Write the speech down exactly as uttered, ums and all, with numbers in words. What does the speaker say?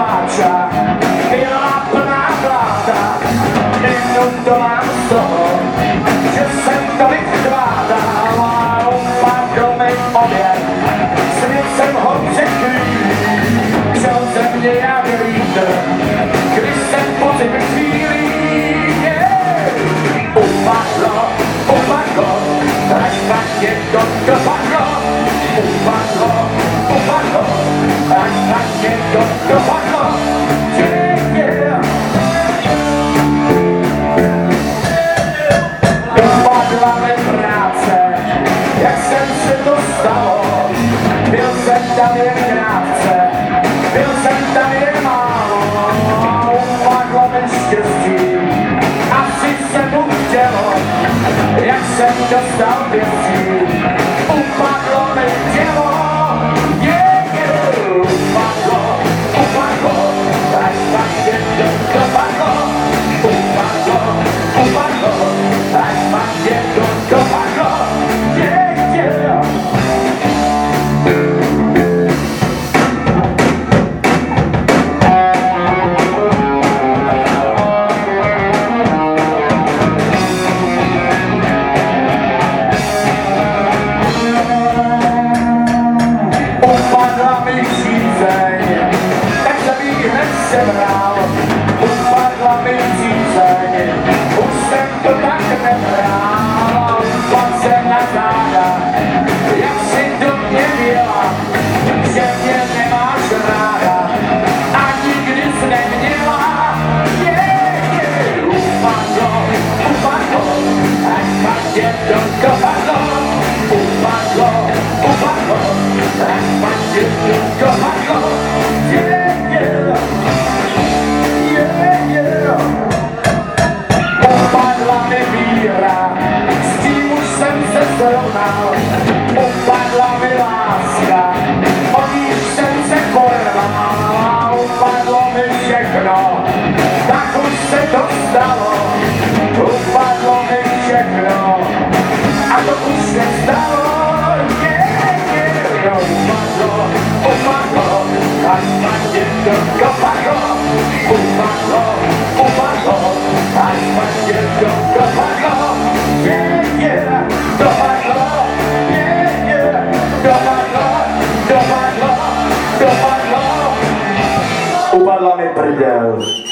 pláča, byla plná bláta, jenom to mám z toho, že jsem tolik chvátal a upadl mi oběd, svět jsem ho překrýl, přel ze mě jak vítr, když jsem pocit chvílí, yeah. Upadlo, upadlo, až tak je to dopadlo, upadlo, upadlo, až tak je to dopadlo, yeah, yeah. Dopadla mi práce, jak jsem se to stalo, byl jsem tam jen krátce, byl jsem tam jen málo, upadlo mi štěstí, asi se mu chtělo, jak jsem dostal věcí, upadlo mi tělo, yeah, yeah. Upadlo, upadlo, až tak je to dopadlo, upadlo, upadlo, až tak je to dopadlo, yeah, yeah. Upadla mi přízeň, tak jsem jí hned sebral. Upadla mi přízeň, už jsem to tak nebral. Upadl jsem na záda, jak si do mě měla, že mě nemáš ráda a nikdy jsi neměla. Yeah, yeah. Upadlo, upadlo, až pak je to dopadlo. Upadlo, upadlo, až pak je to dopadlo. Yeah, yeah. Yeah, yeah. Upadla mi víra, s tím už jsem se srovnal. Upadla mi láska, o níž jsem se porval. Upadlo mi všechno, tak už se to stalo. Upadlo mi všechno, a to už se stalo. Yeah, yeah. Upadlo, upadlo, až pak je to dopadlo. Upadlo, upadlo, až pak je to dopadlo. Yeah, yeah. Dopadlo, yeah, yeah. Dopadlo, dopadlo, dopadlo. Upadla mi prdel.